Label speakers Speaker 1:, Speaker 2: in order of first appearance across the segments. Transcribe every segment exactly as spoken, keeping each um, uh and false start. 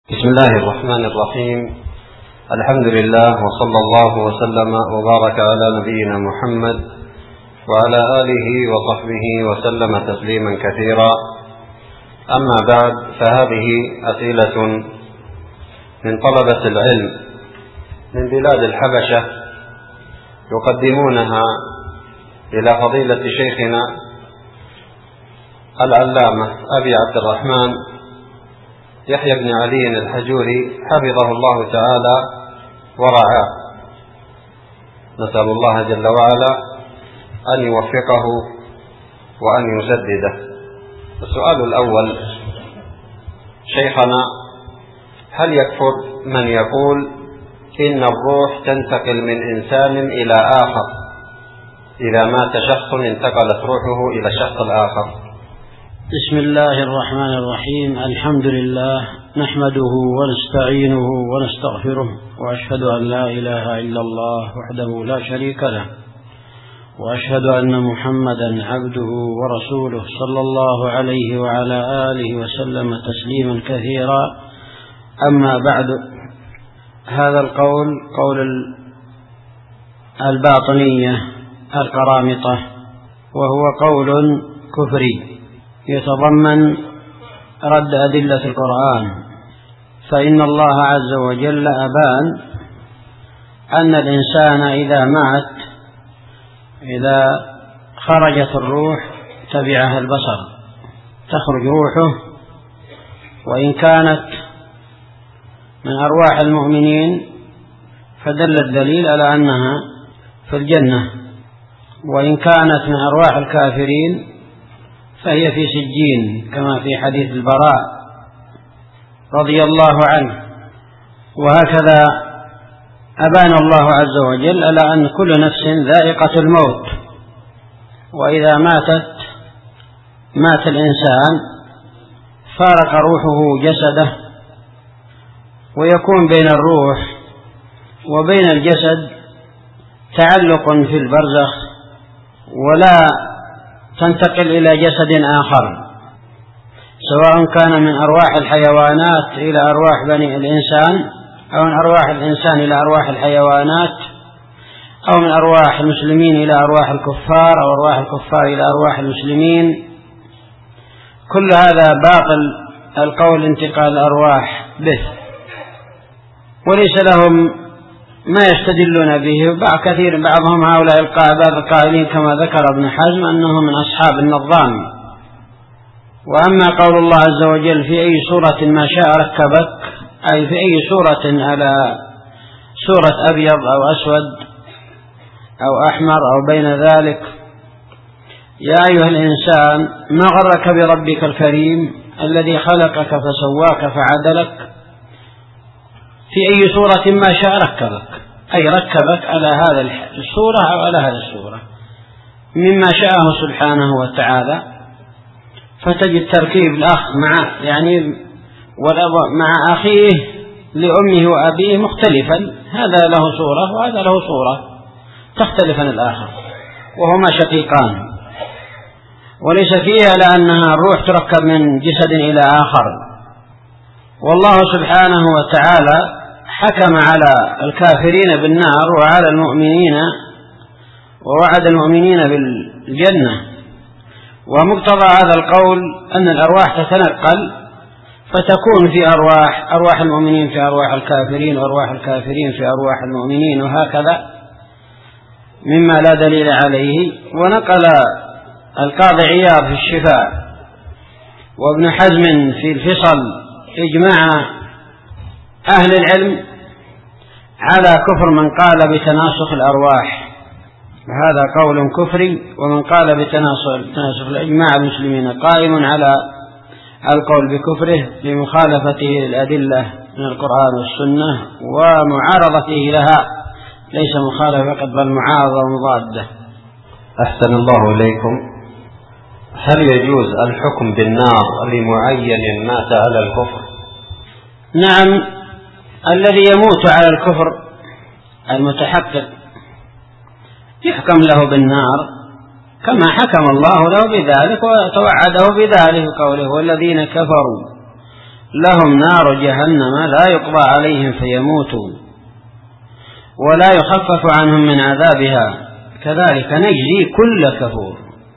Speaker 1: بسم الله الرحمن الرحيم. الحمد لله، وصلى الله وسلم وبارك على نبينا محمد وعلى آله وصحبه وسلم تسليما كثيرا. أما بعد، فهذه أسئلة من طلبة العلم من بلاد الحبشة يقدمونها إلى فضيلة شيخنا العلامة أبي عبد الرحمن يحيى بن علي الحجوري حفظه الله تعالى ورعاه. نسأل الله جل وعلا أن يوفقه وأن يسدده. السؤال الأول: شيخنا، هل يكفر من يقول إن الروح تنتقل من إنسان إلى آخر؟ إذا مات شخص انتقلت روحه إلى الشخص الآخر.
Speaker 2: بسم الله الرحمن الرحيم. الحمد لله، نحمده ونستعينه ونستغفره، وأشهد أن لا إله إلا الله وحده لا شريك له، وأشهد أن محمدا عبده ورسوله صلى الله عليه وعلى آله وسلم تسليما كثيرا. أما بعد، هذا القول قول الباطنية القرامطة، وهو قول كفري يتضمن رد أدلة القرآن، فإن الله عز وجل أبان أن الإنسان إذا مات إذا خرجت الروح تبعها البصر، تخرج روحه، وإن كانت من أرواح المؤمنين فدل الدليل على أنها في الجنة، وإن كانت من أرواح الكافرين فهي في سجين، كما في حديث البراء رضي الله عنه. وهكذا أبان الله عز وجل على أن كل نفس ذائقة الموت، وإذا ماتت مات الإنسان فارق روحه جسده، ويكون بين الروح وبين الجسد تعلق في البرزخ، ولا تنتقل إلى جسد آخر، سواء كان من أرواح الحيوانات إلى أرواح بني الإنسان، أو من أرواح الإنسان إلى أرواح الحيوانات، أو من أرواح المسلمين إلى أرواح الكفار، أو أرواح الكفار إلى أرواح المسلمين. كل هذا باطل القول انتقال الأرواح به، وليس لهم ما يستدلون به. وبعض كثير بعضهم هؤلاء القائلين القائلين كما ذكر ابن حزم أنهم من أصحاب النظام. وأما قول الله عز وجل في أي سورة ما شاء ركبك، أي في أي سورة على سورة أبيض أو أسود أو أحمر أو بين ذلك: يا أيها الإنسان ما غرك بربك الكريم الذي خلقك فسواك فعدلك. في أي سورة ما شاء ركبك، أي ركبك على هذا السورة أو على هذه السورة مما شاءه سبحانه وتعالى. فتجد تركيب الأخ مع يعني والأب مع أخيه لأمه وأبيه مختلفا، هذا له صورة وهذا له صورة تختلف عن الآخر، وهما شقيقان، وليس فيها لأنها الروح تركب من جسد إلى آخر. والله سبحانه وتعالى حكم على الكافرين بالنار وعلى المؤمنين ووعد المؤمنين بالجنة. ومقتضى هذا القول أن الأرواح تتنقل، فتكون في أرواح أرواح المؤمنين في أرواح الكافرين، وأرواح الكافرين في أرواح المؤمنين، وهكذا مما لا دليل عليه. ونقل القاضي عياض في الشفاء وابن حزم في الفصل إجماع أهل العلم على كفر من قال بتناسخ الأرواح، وهذا قول كفري. ومن قال بتناسخ الإجماع المسلمين قائم على القول بكفره لمخالفته للأدلة من القرآن والسنة ومعارضته لها، ليس مخالفة فقط بل معارضة ومضادة.
Speaker 1: أحسن الله إليكم. هل يجوز الحكم بالنار لمعين مات على الكفر؟
Speaker 2: نعم، الذي يموت على الكفر المتحقق يحكم له بالنار كما حكم الله له بذلك وتوعده بذلك، قوله: والذين كفروا لهم نار جهنم لا يقضى عليهم فيموتوا ولا يخفف عنهم من عذابها كذلك نجزي كل كفور.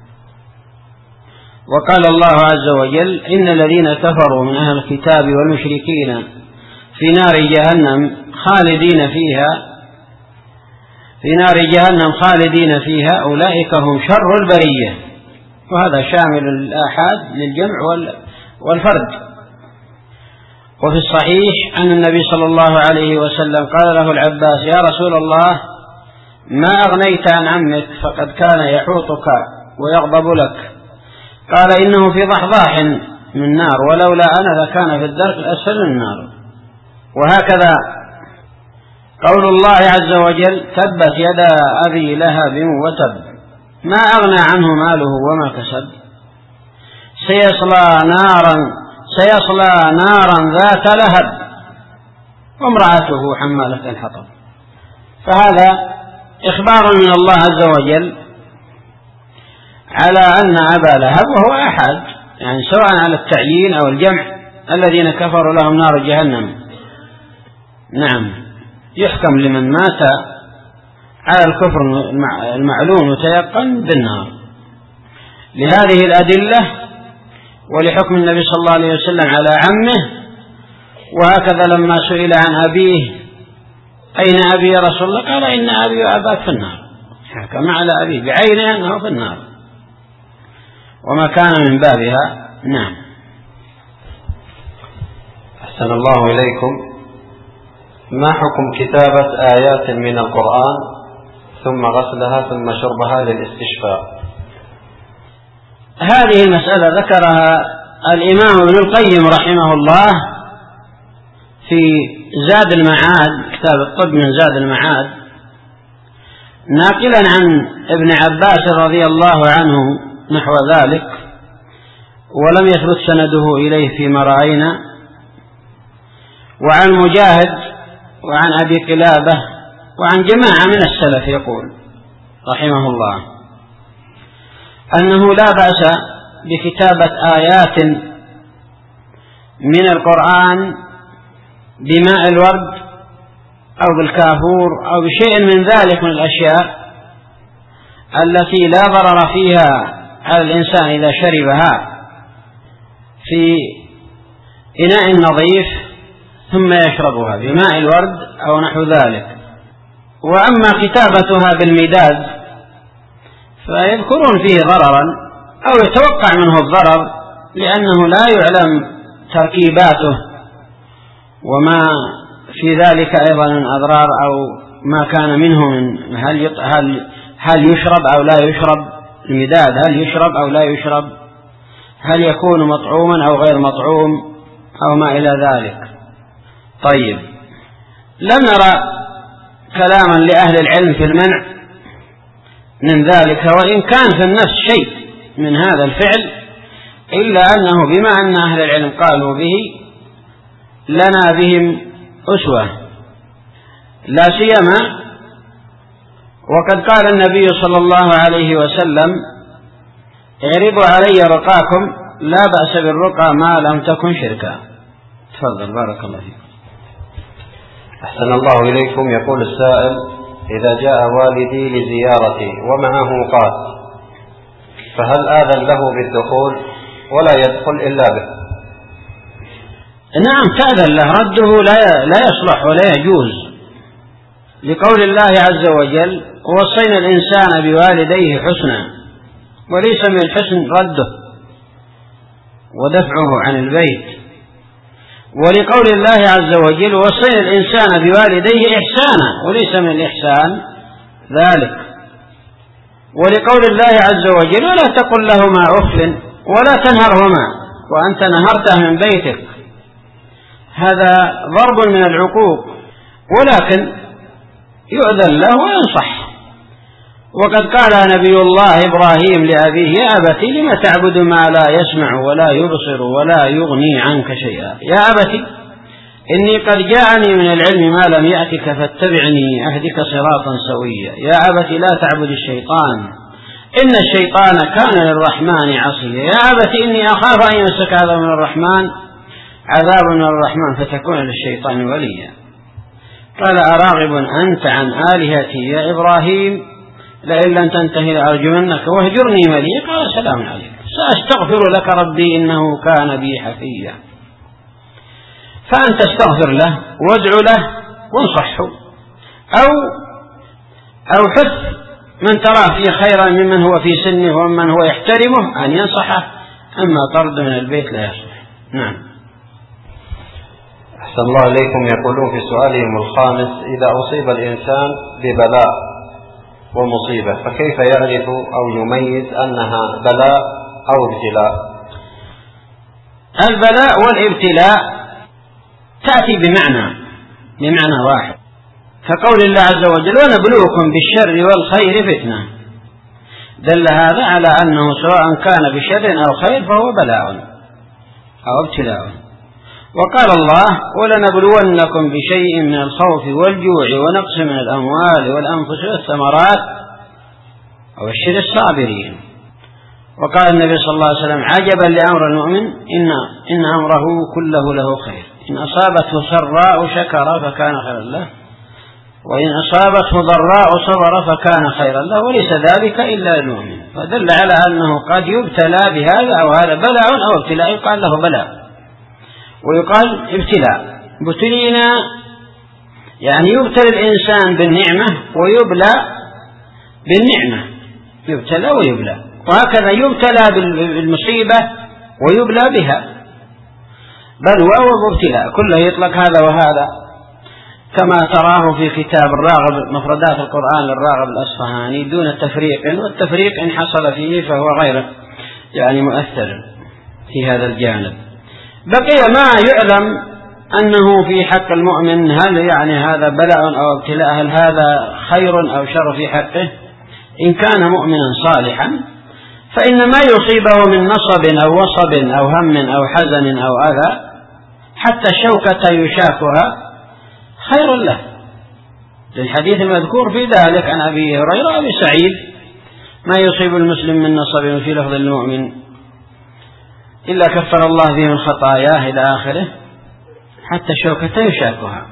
Speaker 2: وقال الله عز وجل إن الذين كفروا من أهل الكتاب والمشركين في نار جهنم خالدين فيها في نار جهنم خالدين فيها أولئك هم شر البرية. وهذا شامل الآحاد للجمع والفرد. وفي الصحيح أن النبي صلى الله عليه وسلم قال له العباس يا رسول الله ما أغنيت عن عمك فقد كان يحوطك ويغضب لك، قال إنه في ضحضاح من نار ولولا أنا لكان في الدرك الأسفل من النار. وهكذا قول الله عز وجل تبت يدا أبي لهب وتب ما أغنى عنه ماله وما كسب سيصلى نارا سيصلى نارا ذات لهب وامرأته حمالة الحطب. فهذا إخبار من الله عز وجل على أن أبا لهب وهو أحد، يعني سواء على التعيين أو الجمع الذين كفروا لهم نار جهنم. نعم يحكم لمن مات على الكفر المعلوم وتيقن بالنار لهذه الأدلة ولحكم النبي صلى الله عليه وسلم على عمه. وهكذا لما سئل عن أبيه أين أبي يا رسول الله قال إن أبي وأباك في النار، حكم على أبيه بعينه أنه في النار وما كان من بابها. نعم.
Speaker 1: أحسن الله إليكم. ما حكم كتابة آيات من القرآن ثم غسلها ثم شربها للاستشفاء؟
Speaker 2: هذه المسألة ذكرها الإمام ابن القيم رحمه الله في زاد المعاد، كتاب الطب من زاد المعاد، ناقلا عن ابن عباس رضي الله عنه نحو ذلك، ولم يثبت سنده إليه فيما رأينا، وعن مجاهد وعن أبي قلابة وعن جماعة من السلف يقول رحمه الله أنه لا بأس بكتابة آيات من القرآن بماء الورد أو بالكافور أو بشيء من ذلك من الأشياء التي لا ضرر فيها على الإنسان إذا شربها في إناء نظيف ثم يشربها بماء الورد أو نحو ذلك. وأما كتابتها بالمداد فيذكرون فيه ضررا أو يتوقع منه الضرر لأنه لا يعلم تركيباته وما في ذلك أيضا من أضرار أو ما كان منه من هل هل هل يشرب أو لا يشرب المداد، هل يشرب أو لا يشرب، هل يكون مطعوما أو غير مطعوم أو ما إلى ذلك. طيب لم نرى كلاما لأهل العلم في المنع من ذلك، وإن كان في النفس شيء من هذا الفعل إلا أنه بما أن أهل العلم قالوا به لنا بهم أسوة، لا سيما وقد قال النبي صلى الله عليه وسلم اعرضوا علي رقاكم لا بأس بالرقى ما لم تكن شركا. تفضل بارك الله فيكم.
Speaker 1: أحسن الله إليكم. يقول السائل إذا جاء والدي لزيارتي ومعه قات فهل آذن له بالدخول ولا يدخل إلا به؟
Speaker 2: نعم تأذن له، رده لا يصلح ولا يجوز لقول الله عز وجل ووصينا الإنسان بوالديه حسنا، وليس من الحسن رده ودفعه عن البيت، ولقول الله عز وجل ووصينا الإنسان بوالديه إحسانا وليس من الإحسان ذلك، ولقول الله عز وجل ولا تقل لهما أف ولا تنهرهما وأنت نهرته من بيتك، هذا ضرب من العقوق، ولكن يؤذن له وينصح. وقد قال نبي الله إبراهيم لأبيه يا أبت لم تعبد ما لا يسمع ولا يبصر ولا يغني عنك شيئا، يا أبت إني قد جاءني من العلم ما لم يأتك فاتبعني أهدك صراطا سويا، يا أبت لا تعبد الشيطان إن الشيطان كان للرحمن عصيا، يا أبت إني أخاف أن يمسك هذا من الرحمن عذاب من الرحمن فتكون للشيطان وليا. قال أراغب أنت عن آلهتي يا إبراهيم لئن لم تنتهي لأرجمنك واهجرني مليا. قال سلام عليك سأستغفر لك ربي إنه كان بي حفيا. فأنت استغفر له وادعو له وانصحه أو أو حث من تراه فيه خيرا ممن هو في سنه ومن هو يحترمه أن ينصحه، أما طرد من البيت لا يصلح. نعم.
Speaker 1: أحسن الله إليكم. يقولون في سؤالهم الخامس: إذا أصيب الإنسان ببلاء ومصيبة فكيف يعرف أو يميز أنها بلاء أو ابتلاء؟
Speaker 2: البلاء والابتلاء تأتي بمعنى بمعنى واحد، كقول الله عز وجل: ونبلوكم بالشر والخير فتنة. دل هذا على أنه سواء كان بشر أو خير فهو بلاء أو ابتلاء. وقال الله: ولنبلونكم بشيء من الخوف والجوع ونقص من الأموال والأنفس والثمرات وبشر الصابرين. وقال النبي صلى الله عليه وسلم: عجبا لأمر المؤمن إن, إن أمره كله له خير، إن أصابته سراء شكر فكان خيرا له، وإن أصابته ضراء صبر فكان خيرا له، وليس ذلك إلا للمؤمن. فدل على أنه قد يبتلى بهذا أو هذا بلاء أو ابتلاء، يقال له بلاء ويقال ابتلاء. ابتلينا يعني يبتلى الإنسان بالنعمة ويبلى بالنعمة، يبتلى ويبلى، وهكذا يبتلى بالمصيبة ويبلى بها، بلوى وابتلاء كله يطلق هذا وهذا، كما تراه في كتاب الراغب مفردات القرآن للراغب الأصفهاني دون تفريق، والتفريق إن حصل فيه فهو غير يعني مؤثر في هذا الجانب. بقي ما يعلم أنه في حق المؤمن، هل يعني هذا بلاء أو ابتلاء، هل هذا خير أو شر في حقه. إن كان مؤمنا صالحا فإن ما يصيبه من نصب أو وصب أو هم أو حزن أو أذى حتى الشوكة يشاكها خير له، للحديث المذكور في ذلك عن أبي هريرة أبي سعيد: ما يصيب المسلم من نصب في لفظ المؤمن إلا كفر الله به من خطاياه إلى آخره حتى الشوكة يشاكها.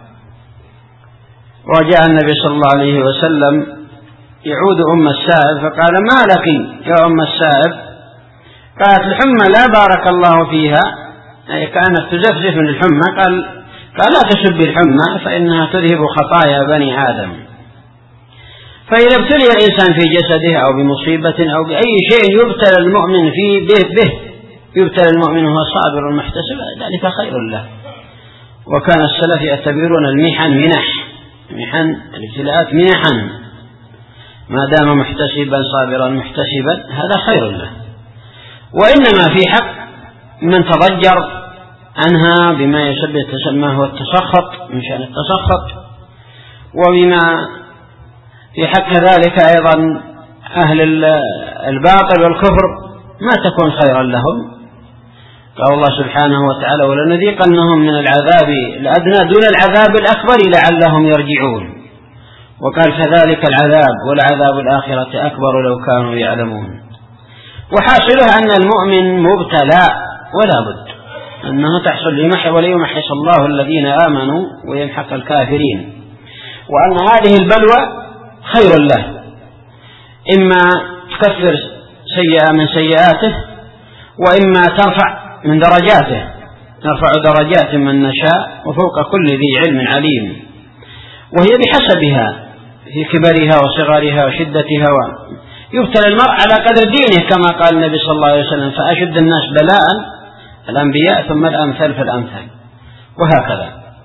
Speaker 2: وجاء النبي صلى الله عليه وسلم يعود أم السائب فقال: ما لك يا أم السائب؟ قالت: الحمى لا بارك الله فيها، أي كانت تزفزف من الحمى. قال قال: لا تسبي الحمى فإنها تذهب خطايا بني آدم. فإذا ابتلي الإنسان في جسده أو بمصيبة أو بأي شيء يبتلى المؤمن في به, به يبتلى المؤمن وهو صابر محتسب ذلك خير له. وكان السلف يعتبرون المحن منح، محن الابتلاءات منحا، ما دام محتسبا صابرا محتسبا هذا خير له. وإنما في حق من تضجر عنها بما يسمى تسمى هو التسخط من شأن التسخط، وبما في حق ذلك أيضا أهل الباطل والكفر ما تكون خيرا لهم. قال الله سبحانه وتعالى: ولنذيقنهم من العذاب الأدنى دون العذاب الأكبر لعلهم يرجعون. وقال: كذلك العذاب ولعذاب الآخرة أكبر لو كانوا يعلمون. وحاصلها أن المؤمن مبتلى ولا بد أنه تحصل لمحي وليمحص الله الذين آمنوا ويمحق الكافرين، وأن هذه البلوى خير له، إما تكفر سيئة من سيئاته وإما ترفع من درجاته، نرفع درجات من نشاء وفوق كل ذي علم عليم، وهي بحسبها في كبرها وصغرها وشدتها. يبتلى المرء على قدر دينه كما قال النبي صلى الله عليه وسلم: فأشد الناس بلاء الأنبياء ثم الأمثل فالأمثل، وهكذا.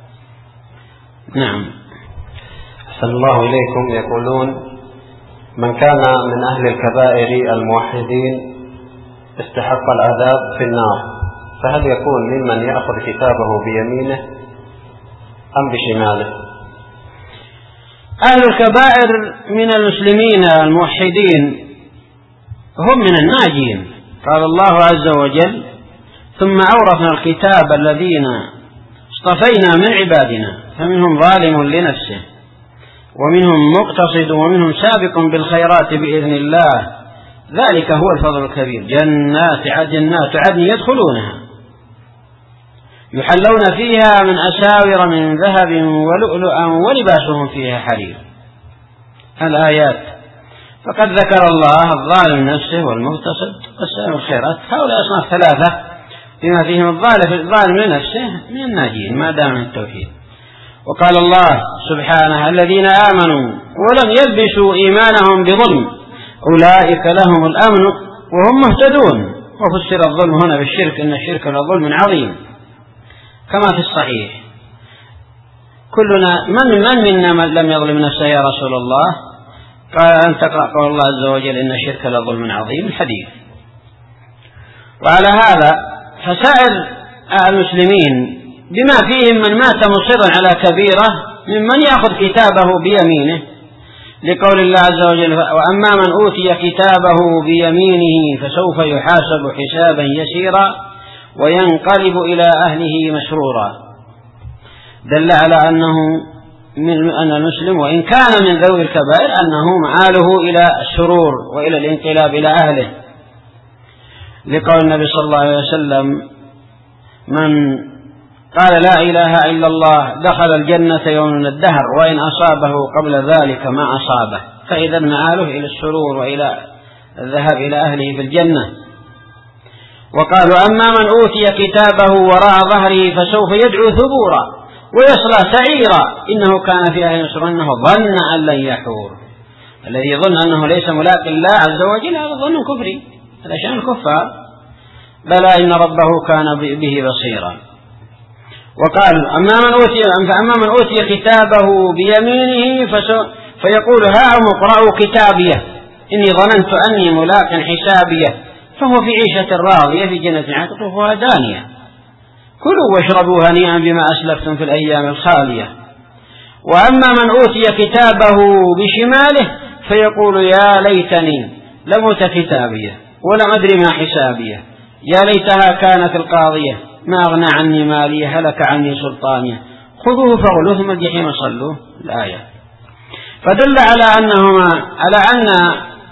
Speaker 2: نعم.
Speaker 1: أحسن الله إليكم. يقولون: من كان من أهل الكبائر الموحدين استحق العذاب في النار، فهل يكون ممن يأخذ كتابه بيمينه أم بشماله؟
Speaker 2: أهل الكبائر من المسلمين الموحدين هم من الناجين. قال الله عز وجل: ثم أورثنا الكتاب الذين اصطفينا من عبادنا فمنهم ظالم لنفسه ومنهم مقتصد ومنهم سابق بالخيرات بإذن الله ذلك هو الفضل الكبير. جنات عدن يدخلونها يحلون فيها من أساور من ذهب ولؤلؤا ولباسهم فيها حرير. الآيات. فقد ذكر الله الظالم نفسه والمغتصب والسائر الخيرات، هؤلاء أصناف ثلاثة بما فيهم الظالم لنفسه من الناجين ما دام التوحيد. وقال الله سبحانه: الذين آمنوا ولم يلبسوا إيمانهم بظلم أولئك لهم الأمن وهم مهتدون. وفسر الظلم هنا بالشرك، إن الشرك لظلم عظيم، كما في الصحيح. كلنا من من منا من لم يظلم نفسه يا رسول الله؟ قال: أن تقرأ قول الله عز وجل: إن الشرك لظلم عظيم، الحديث. وعلى هذا فسائر المسلمين بما فيهم من مات مصرا على كبيرة ممن يأخذ كتابه بيمينه، لقول الله عز وجل: وأما من أوتي كتابه بيمينه فسوف يحاسب حسابا يسيرا وينقلب إلى أهله مسرورا. دل على أنه من أن المسلم وإن كان من ذوي الكبائر أنه معاله إلى السرور وإلى الانقلاب إلى أهله، لقول النبي صلى الله عليه وسلم: من قال لا إله إلا الله دخل الجنة يوم من الدهر وإن أصابه قبل ذلك ما أصابه. فإذا معاله إلى السرور وإلى الذهاب إلى أهله في الجنة. وقالوا: أما من أوتي كتابه وراء ظهره فسوف يدعو ثبورا ويصلى سعيرا إنه كان في أهل مسرور إنه ظن أن لن يحور. الذي يظن أنه ليس ملاق الله عز وجل هذا ظن كفري، هذا شأن الكفار. بلى إن ربه كان به بصيرا. وقال: أما من أوتي فأما من أوتي كتابه بيمينه فيقول: هاؤم اقرءوا كتابيه إني ظننت أني ملاق حسابيه فهو في عيشة راضية في جنة عدن قطوفها دانية كلوا واشربوا هنيئا بما أسلفتم في الأيام الخالية. وأما من أوتي كتابه بشماله فيقول: يا ليتني لم أوت كتابيه ولم أدري ما حسابيه يا ليتها كانت القاضية ما أغنى عني مالي هلك عني سلطاني خذوه فغلوه ثم الجحيم صلوه. الآية. فدل على أنهما على أن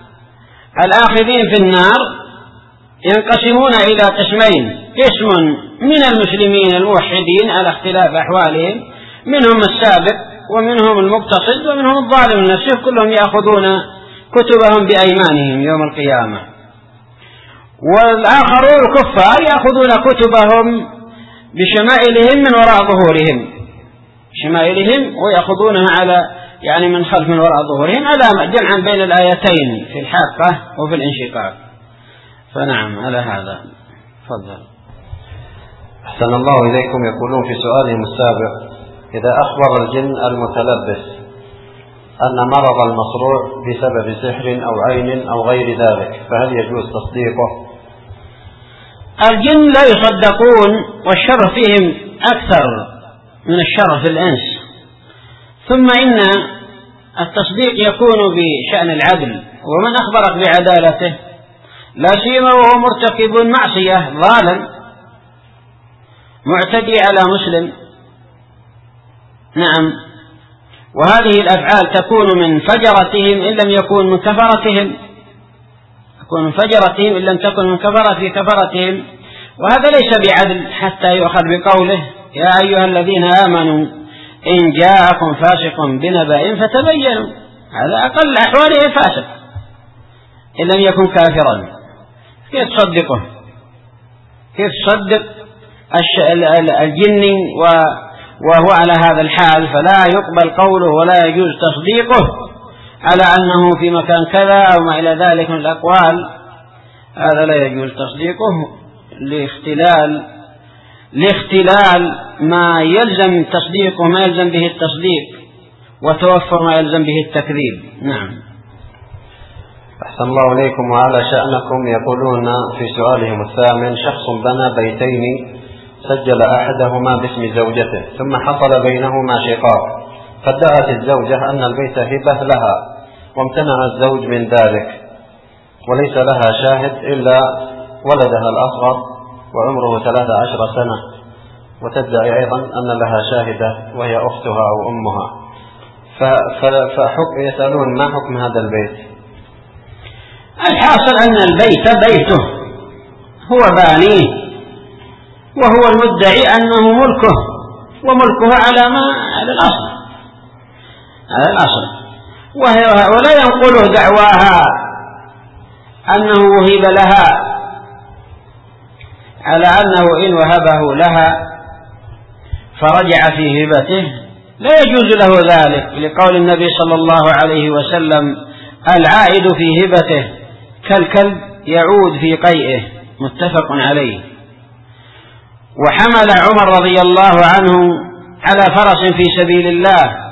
Speaker 2: الآخذين في النار ينقسمون إلى قسمين: قسم من المسلمين الموحدين على اختلاف أحوالهم، منهم السابق ومنهم المقتصد ومنهم الظالم لنفسه، كلهم يأخذون كتبهم بأيمانهم يوم القيامة. والآخرون الكفار يأخذون كتبهم بشمائلهم من وراء ظهورهم، شمائلهم ويأخذونها على يعني من خلف من وراء ظهورهم، على جمعا بين الآيتين في الحاقة وفي الانشقاق. فنعم على هذا. تفضل.
Speaker 1: أحسن الله إليكم. يقولون في سؤالهم السابق: إذا أخبر الجن المتلبس أن مرض المصروع بسبب سحر أو عين أو غير ذلك فهل يجوز تصديقه؟
Speaker 2: الجن لا يصدقون، والشر فيهم أكثر من الشر في الإنس. ثم إن التصديق يكون بشأن العدل، ومن أخبرك بعدالته لا سيما وهو مرتكب معصية ظالم معتدي على مسلم. نعم. وهذه الأفعال تكون من فجرتهم إن لم يكون من كفرتهم، تكون من فجرتهم إن لم تكن من كفرة في كفرتهم، وهذا ليس بعدل حتى يؤخذ بقوله: يا أيها الذين آمنوا إن جاءكم فاسق بنبأ فتبينوا. هذا أقل أحواله فاسق إن لم يكن كافرا. كيف تصدقه؟ كيف تصدق الجن وهو على هذا الحال؟ فلا يقبل قوله ولا يجوز تصديقه على أنه في مكان كذا أو ما إلى ذلك من الأقوال. هذا لا يجوز تصديقه لاختلال لاختلال ما يلزم تصديقه ما يلزم به التصديق وتوفر ما يلزم به التكذيب. نعم.
Speaker 1: أحسن الله إليكم وعلى شأنكم. يقولون في سؤالهم الثامن: شخص بنى بيتين سجل أحدهما باسم زوجته ثم حصل بينهما شقاق، فادعت الزوجة أن البيت هبة لها وامتنع الزوج من ذلك، وليس لها شاهد إلا ولدها الأصغر وعمره ثلاث عشر سنة، وتدعي أيضا أن لها شاهدة وهي أختها أو أمها، فحكم يسألون ما حكم هذا البيت؟
Speaker 2: الحاصل أن البيت بيته هو بانيه وهو المدعي أنه ملكه، وملكها على ما على الأصل على الأصل ولا ينقله دعواها أنه وهب لها على أنه إن وهبه لها فرجع في هبته لا يجوز له ذلك، لقول النبي صلى الله عليه وسلم: العائد في هبته كالكلب يعود في قيئه، متفق عليه. وحمل عمر رضي الله عنه على فرس في سبيل الله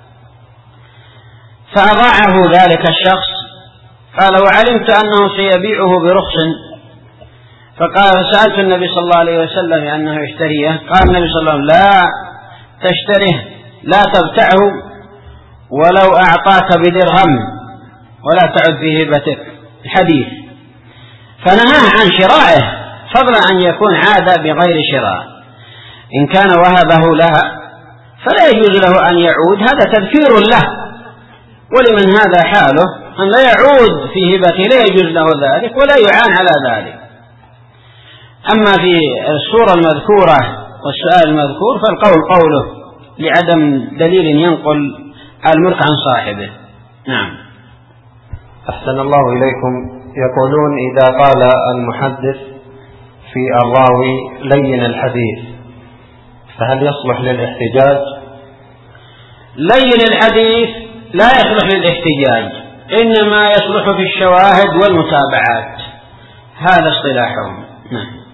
Speaker 2: فأضاعه ذلك الشخص، قال: وعلمت أنه سيبيعه برخص، فقال: سألت النبي صلى الله عليه وسلم أنه يشتريه، قال النبي صلى الله عليه وسلم: لا تشتره، لا تبتعه ولو أعطاك بدرهم ولا تعد في هبتك، الحديث. فنهاه عن شرائه، فضلا أن يكون عاد بغير شراء. إن كان وهبه لها فلا يجوز له أن يعود، هذا تذكير له، ولمن هذا حاله أن لا يعود في هبته لا يجوز له ذلك ولا يعان على ذلك. أما في الصورة المذكورة والسؤال المذكور فالقول قوله لعدم دليل ينقل الملك عن صاحبه. نعم.
Speaker 1: أحسن الله إليكم. يقولون: إذا قال المحدث في الراوي لين الحديث فهل يصلح للاحتجاج؟
Speaker 2: لين الحديث لا يصلح للاحتجاج، إنما يصلح في الشواهد والمتابعات، هذا اصطلاحهم. نعم.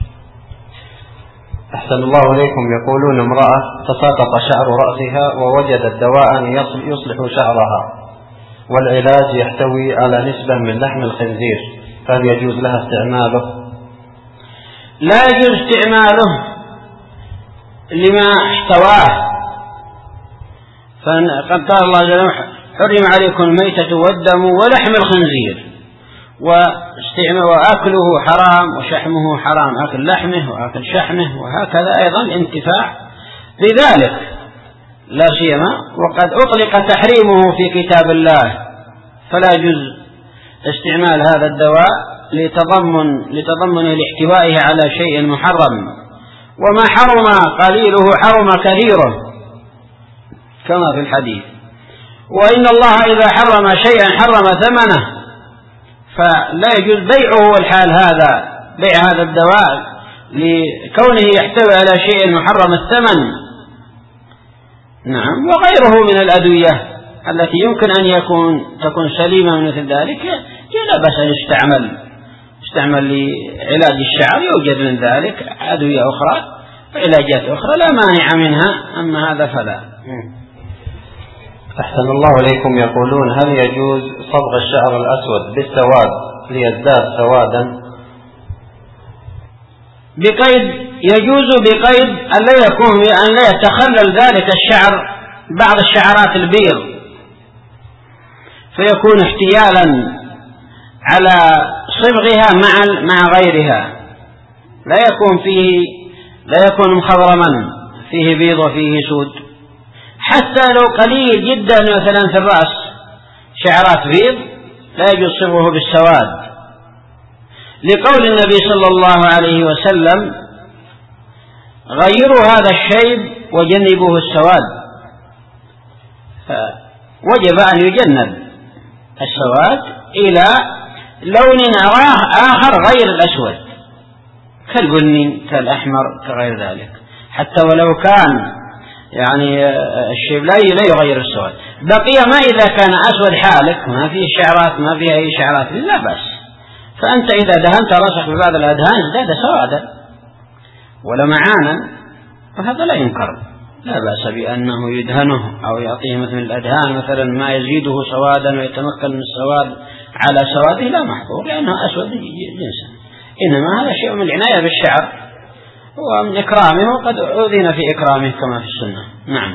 Speaker 1: أحسن الله إليكم. يقولون: امرأة تساقط شعر رأسها ووجدت دواء يصلح شعرها والعلاج يحتوي على نسبة من لحم الخنزير، فهل يجوز لها استعماله؟
Speaker 2: لا يجوز استعماله لما احتواه، فقد قال الله جل وعلا: حرم عليكم الميتة والدم ولحم الخنزير، وأكله حرام وشحمه حرام، أكل لحمه وأكل شحمه، وهكذا أيضا الانتفاع بذلك لا سيما وقد أطلق تحريمه في كتاب الله، فلا يجوز استعمال هذا الدواء لتضمن لتضمن لاحتوائه على شيء محرم، وما حرم قليله حرم كثيره كما في الحديث. وإن الله إذا حرم شيئا حرم ثمنه، فلا يجوز بيعه والحال هذا بيع هذا الدواء لكونه يحتوي على شيء محرم الثمن. نعم. وغيره من الأدوية التي يمكن أن يكون تكون سليمة من مثل ذلك لا بأس أن يستعمل يستعمل لعلاج الشعر، يوجد من ذلك أدوية أخرى وعلاجات أخرى لا مانع منها، أما هذا فلا.
Speaker 1: أحسن الله إليكم. يقولون: هل يجوز صبغ الشعر الأسود بالسواد ليزداد سوادا؟
Speaker 2: بقيد يجوز بقيد أن لا يكون أن لا يتخلل ذلك الشعر بعض الشعرات البيض، فيكون احتيالا على صبغها مع مع غيرها، لا يكون فيه لا يكون مخضرما فيه بيض وفيه سود، حتى لو قليل جدا مثلا في الرأس شعرات بيض لا يجوز صبغه بالسواد، لقول النبي صلى الله عليه وسلم: غيروا هذا الشيب وجنبوه السواد. فوجب أن يجنب السواد إلى لون آخر غير الأسود كالبني كالأحمر كغير ذلك، حتى ولو كان يعني الشيب لا يغير السواد. بقي ما إذا كان أسود حالك ما فيه شعرات ما فيه أي شعرات لا بأس، فأنت إذا دهنت رأسك ببعض الأدهان ازداد سوادا ولمعانا، فهذا لا ينكر، لا بأس بأنه يدهنه أو يعطيه مثل الأدهان مثلا ما يزيده سوادا ويتمكن من السواد على سواده، لا محظور لأنه أسود جنسا، إنما هذا شيء من العناية بالشعر ومن إكرامه، وقد أذن في إكرامه كما في السنة. نعم.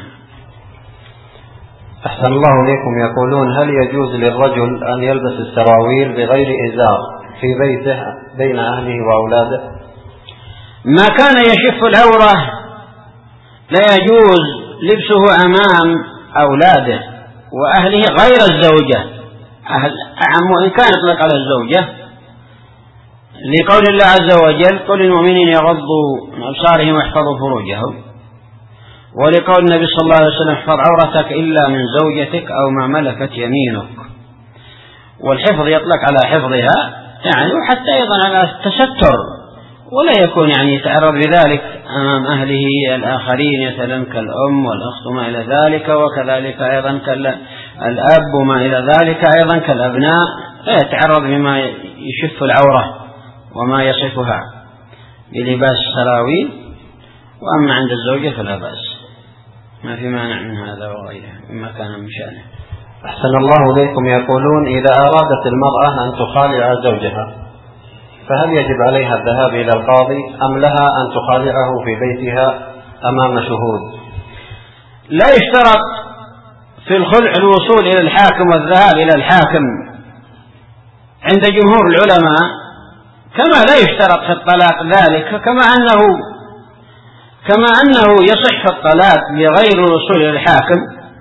Speaker 1: أحسن الله إليكم. يقولون: هل يجوز للرجل أن يلبس السراويل بغير إزار في بيته بين أهله وأولاده؟
Speaker 2: ما كان يشف العورة لا يجوز لبسه أمام أولاده وأهله غير الزوجة، أهل أعم وإن كان يطلق على الزوجة لقول الله عز وجل قل للمؤمنين يغضوا من أبصارهم ويحفظوا فروجهم، ولقول النبي صلى الله عليه وسلم احفظ عورتك إلا من زوجتك أو ما ملكت يمينك. والحفظ يطلق على حفظها يعني وحتى أيضا على التستر، ولا يكون يعني يتعرض لذلك أمام أهله الآخرين مثلا كالأم والأخت وما إلى ذلك، وكذلك أيضا كالأب وما إلى ذلك، أيضا كالأبناء لا يتعرض بما يشف العورة وما يصفها بلباس سراويل. وأما عند الزوجة فلا بأس، ما في مانع من هذا وغيره مما كان من شأنه.
Speaker 1: أحسن الله إليكم. يقولون إذا أرادت المرأة أن تخالع زوجها فهل يجب عليها الذهاب إلى القاضي أم لها أن تخالعه في بيتها أمام شهود؟
Speaker 2: لا يشترط في الخلع الوصول إلى الحاكم والذهاب إلى الحاكم عند جمهور العلماء، كما لا يشترط في الطلاق ذلك، كما أنه كما أنه يصح الطلاق بغير الوصول إلى الحاكم،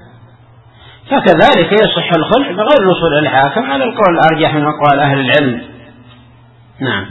Speaker 2: فكذلك يصح الخلع بغير الوصول إلى الحاكم على القول الأرجح من أقوال أهل العلم. نعم.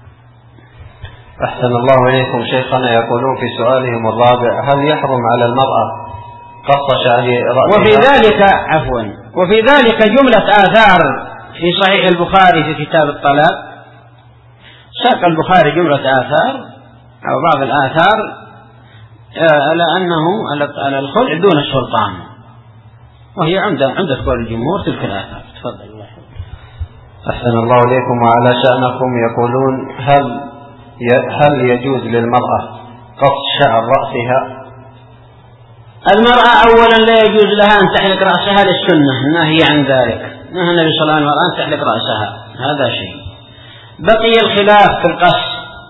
Speaker 1: أحسن الله إليكم. شيخنا يقولون في سؤالهم الرابع هل يحرم على المرأة قص شعر رأسها؟
Speaker 2: وفي ذلك عفوا وفي ذلك جملة آثار في صحيح البخاري في كتاب الطلاق. ساق البخاري جملة آثار أو بعض الآثار على أنه على الخلع دون السلطان، وهي عند عند قول الجمهور تلك الآثار. تفضل الله.
Speaker 1: أحسن الله إليكم. وعلى شأنكم يقولون هل هل يجوز للمرأة قص شعر رأسها؟
Speaker 2: المرأة أولا لا يجوز لها أن تحلق رأسها للسنة، النهي عن ذلك، نهى النبي صلى الله عليه وسلم أن تحلق رأسها، هذا شيء. بقي الخلاف في القص.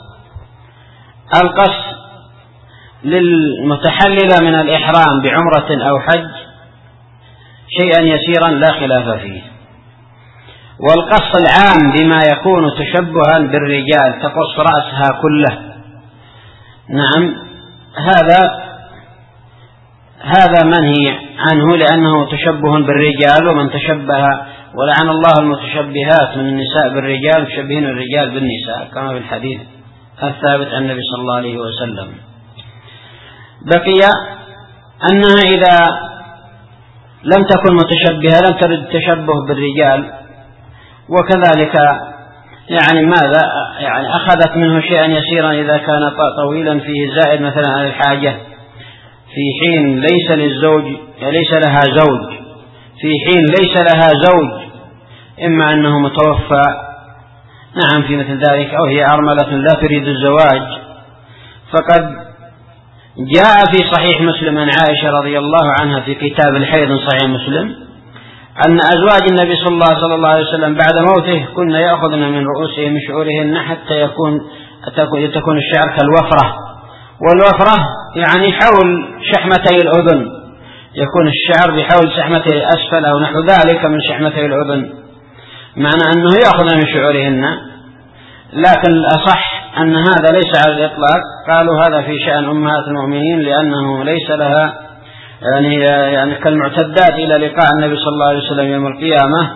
Speaker 2: القص للمتحللة من الإحرام بعمرة أو حج شيئا يسيرا لا خلاف فيه، والقص العام بما يكون تشبها بالرجال تقص رأسها كله، نعم، هذا هذا منهي عنه لأنه تشبه بالرجال، ومن تشبه ولعن الله المتشبهات من النساء بالرجال مشبهين الرجال بالنساء كما في الحديث الثابت عن النبي صلى الله عليه وسلم. بقي أنها إذا لم تكن متشبهة لم ترد التشبه بالرجال، وكذلك يعني ماذا يعني أخذت منه شيئا يسيرا إذا كان طويلا فيه زائد مثلا على الحاجة، في حين ليس للزوج ليس لها زوج في حين ليس لها زوج إما أنه متوفى، نعم، في مثل ذلك، أو هي أرملة لا تريد الزواج. فقد جاء في صحيح مسلم عن عائشة رضي الله عنها في كتاب الحيض صحيح مسلم أن أزواج النبي صلى الله عليه وسلم بعد موته كن يأخذن من رؤوسهم من شعورهن حتى يكون تكون الشعر كالوفرة، والوفرة يعني حول شحمتي الأذن، يكون الشعر بحول شحمتي أسفل أو نحو ذلك من شحمتي الأذن، معنى أنه يأخذن من شعورهن. لكن الأصح أن هذا ليس على الإطلاق، قالوا هذا في شأن أمهات المؤمنين لأنه ليس لها يعني, يعني كالمعتدات إلى لقاء النبي صلى الله عليه وسلم يوم القيامة.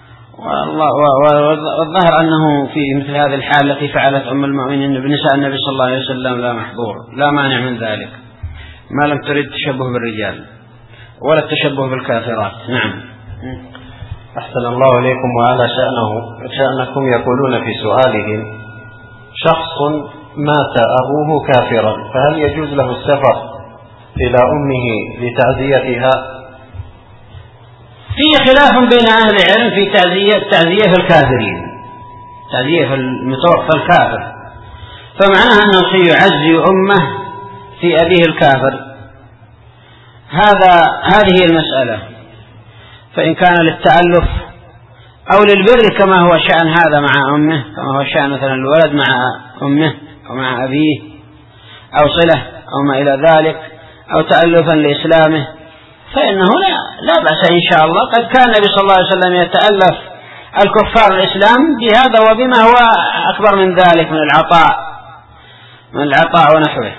Speaker 2: والظاهر أنه في مثل هذه الحالة التي فعلت أم المؤمنين بنساء النبي صلى الله عليه وسلم لا محظور، لا مانع من ذلك ما لم تريد التشبه بالرجال ولا التشبه بالكافرات. نعم.
Speaker 1: أحسن الله إليكم. وعلى شأنه شأنكم يقولون في سؤالهم شخص مات أبوه كافرا فهل يجوز له السفر إلى أمه لتعزيتها؟
Speaker 2: في خلاف بين أهل العلم في تعزية تعزية الكافرين، تعزية المتوفى الكافر، فمعناها أنه سيعزي أمه في أبيه الكافر. هذا هذه المسألة، فإن كان للتألف أو للبر كما هو شأن هذا مع أمه، كما هو شأن مثلا الولد مع أمه أو مع أبيه، أو صلة أو ما إلى ذلك، أو تألفا لإسلامه، فإنه لا, لا بأس إن شاء الله. قد كان النبي صلى الله عليه وسلم يتألف الكفار الإسلام بهذا وبما هو أكبر من ذلك من العطاء من العطاء ونحوه،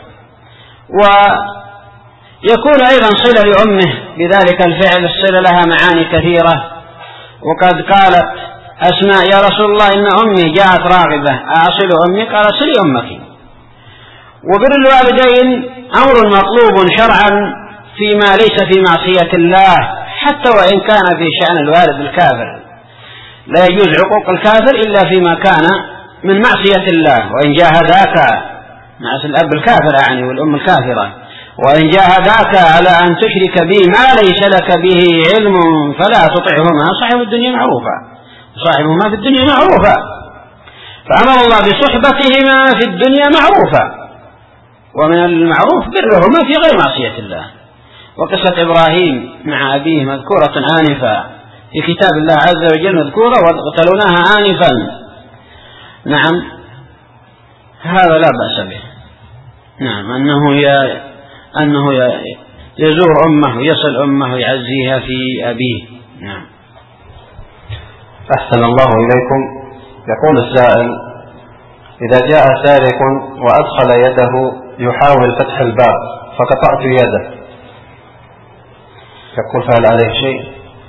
Speaker 2: ويكون أيضا صلة لأمه بذلك الفعل. الصلة لها معاني كثيرة، وقد قالت أسماء يا رسول الله إن أمي جاءت راغبة أصل أمي؟ قال صلي أمك. وبر الوالدين أمر مطلوب شرعا فيما ليس في معصية الله، حتى وإن كان في شأن الوالد الكافر، لا يجوز عقوق الكافر إلا فيما كان من معصية الله. وإن جاهداك، مع الأب الكافر يعني والأم الكافرة، وإن جاهداك على أن تشرك بي ما ليس لك به علم فلا تطعهما، صاحب الدنيا معروفة، صاحبهما في الدنيا معروفة. فأمر الله بصحبتهما في الدنيا معروفة، ومن المعروف برهما في غير معصية الله. وقصة إبراهيم مع أبيه مذكورة آنفا في كتاب الله عز وجل، مذكورة وقتلوناها آنفا. نعم، هذا لا بأس به. نعم، أنه ي... أنه ي... يزور أمه ويصل أمه ويعزيها في أبيه. نعم.
Speaker 1: أحسن الله إليكم. يقول السائل: إذا جاء سارق وأدخل يده يحاول فتح الباب فقطعت يده، يقول فهل عليه شيء؟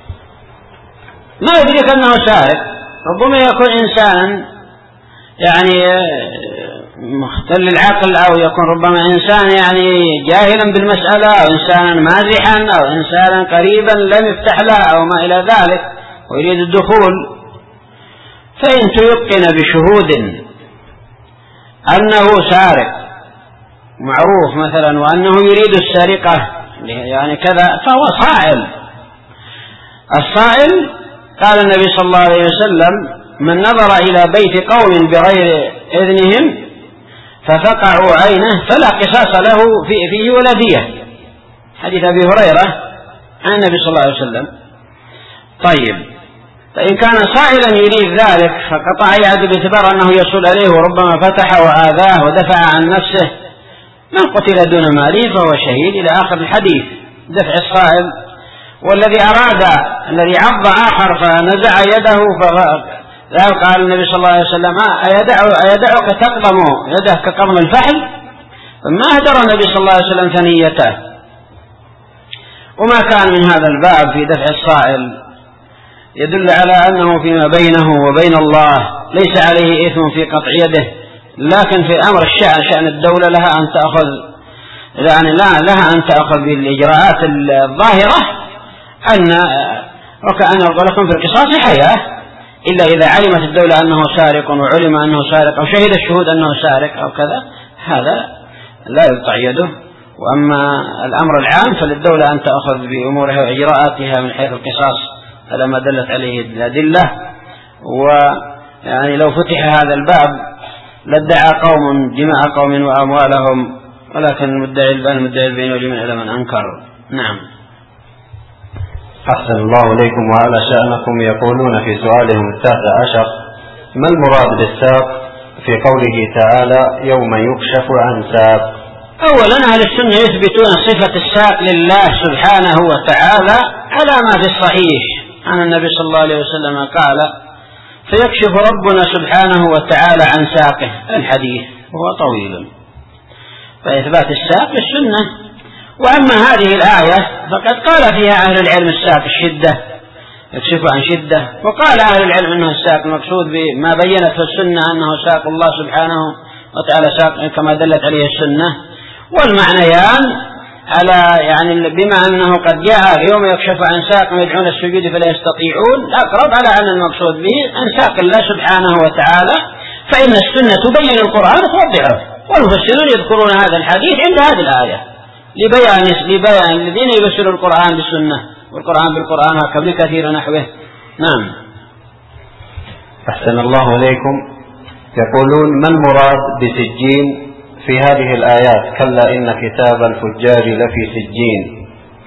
Speaker 2: ما يدرك أنه سارق، ربما يكون إنسانا يعني مختل العقل، أو يكون ربما إنسان يعني جاهلا بالمسألة، أو إنسانا مازحا، أو إنسانا قريبا لم يفتح له أو ما إلى ذلك ويريد الدخول. فإن تيقن بشهود أنه سارق معروف مثلا، وأنه يريد السرقة يعني كذا، فهو صائل. الصائل قال النبي صلى الله عليه وسلم: من نظر إلى بيت قوم بغير إذنهم ففقعوا عينه فلا قصاص له فيه ولا دية. حديث أبي هريرة عن النبي صلى الله عليه وسلم. طيب، فإن كان صائلا يريد ذلك فقطع يده باعتبار أنه يصل إليه وربما فتح وآذاه ودفع عن نفسه، من قتل دون ماله فهو شهيد إلى آخر الحديث. دفع الصائل. والذي أراد الذي عض آخر فنزع يده فلا، قال النبي صلى الله عليه وسلم: أيدعك تقضم يده كقضم الفحل؟ فما هدر النبي صلى الله عليه وسلم ثنيته. وما كان من هذا الباب في دفع الصائل يدل على أنه فيما بينه وبين الله ليس عليه إثم في قطع يده، لكن في أمر الشأن شأن الدولة لها أن تأخذ يعني لا لها أن تأخذ بالإجراءات الظاهرة، أن وكأن لكم في القصاص حياة، إلا إذا علمت الدولة أنه سارق وعلم أنه سارق أو شهد الشهود أنه سارق أو كذا، هذا لا يقطع يده. وأما الأمر العام فللدولة أن تأخذ بأمورها وإجراءاتها من حيث القصاص على ما دلت عليه الأدلة. ويعني لو فتح هذا الباب لادعى قوم دماء قوم وأموالهم، ولكن المدعي البان المدعي البين ولمن إلى من أنكر. نعم.
Speaker 1: أحسن الله إليكم وعلى شأنكم. يقولون في سؤالهم التاسع عشر: ما المراد بالساق في قوله تعالى: يوم يكشف عن ساق؟
Speaker 2: أولا أهل السنة يثبتون صفة الساق لله سبحانه وتعالى على ما في الصحيح عن النبي صلى الله عليه وسلم قال: فيكشف ربنا سبحانه وتعالى عن ساقه. الحديث هو طويل، فإثبات الساق السنة. وأما هذه الآية فقد قال فيها أهل العلم الساق الشدة، يكشف عن شدة، وقال أهل العلم أنه الساق المقصود بما بينت في السنة أنه ساق الله سبحانه وتعالى ساق كما دلت عليه السنة. والمعنيان على يعني بما أنه قد جاء يوم يكشف عن ساق ويدعون السجود فلا يستطيعون، أقرب على أن المقصود به أن ساق الله سبحانه وتعالى، فإن السنة تبين القرآن وتوضحه، والمفسرون يذكرون هذا الحديث عند هذه الآية لبيان لبيان الذين يفسرون القرآن بالسنة والقرآن بالقرآن وكابن كثير نحوه. نعم.
Speaker 1: أحسن الله إليكم. يقولون: ما المراد بسجين في هذه الآيات؟ كلا إن كتاب الفجار لفي سجين.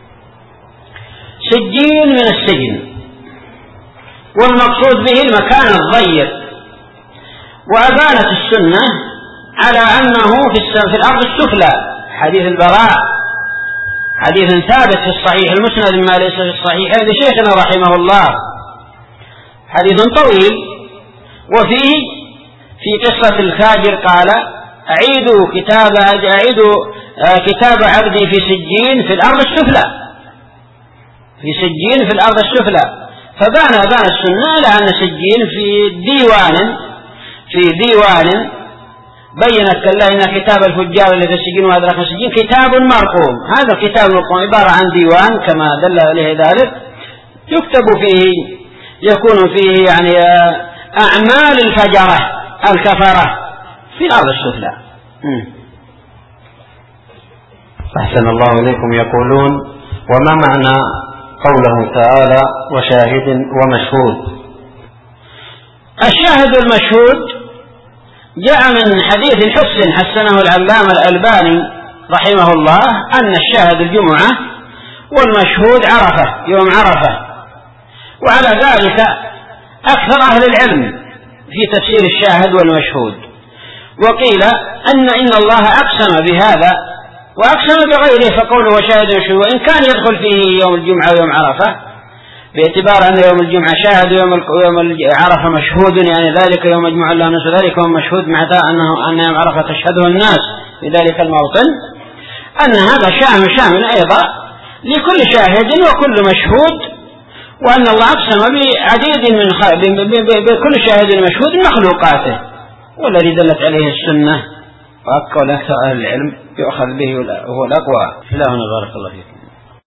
Speaker 2: سجين من السجن، والمقصود به المكان الضيق. وأبانت السنة على أنه في الأرض السفلى. حديث البراء حديث ثابت في الصحيح المسند ما ليس في الصحيح لشيخنا رحمه الله، حديث طويل، وفيه في قصة الفاجر قال: أعيدوا كتاب أعيدوا كتاب عبدي في سجين في الأرض السفلى، في سجين في الأرض السفلى. فبان بان السنة على أن سجين في ديوان في ديوان بينت الله إن كتاب الفجار الذي في السجين وأدرك السجين كتاب مرقوم. هذا الكتاب المرقوم عبارة عن ديوان كما دل عليه ذلك، يكتب فيه يكون فيه يعني أعمال الفجرة الكفرة في الأرض السفلى.
Speaker 1: أحسن الله إليكم. يقولون: وما معنى قوله تعالى وشاهد ومشهود؟
Speaker 2: الشاهد والمشهود جاء من حديث حسن حسنه العلامة الألباني رحمه الله أن الشاهد الجمعة والمشهود عرفة يوم عرفة. وعلى ذلك أكثر أهل العلم في تفسير الشاهد والمشهود. وقيل أن إن الله أقسم بهذا وأقسم بغيره، فقوله وشاهد ومشهود وإن كان يدخل فيه يوم الجمعة ويوم عرفة باعتبار أن يوم الجمعة شاهد ويوم يوم عرفة مشهود، يعني ذلك يوم مجموع الله الناس ذلك يوم مشهود، مع أنه أن يوم عرفة تشهده الناس في ذلك الموطن، أن هذا شامل شامل أيضا لكل شاهد وكل مشهود، وأن الله أقسم بعديد من خ... بكل شاهد مشهود من مخلوقاته، والذي دلت عليه السنة وأكثر أهل العلم يؤخذ به وهو الأقوى. إلهنا بارك الله فيك.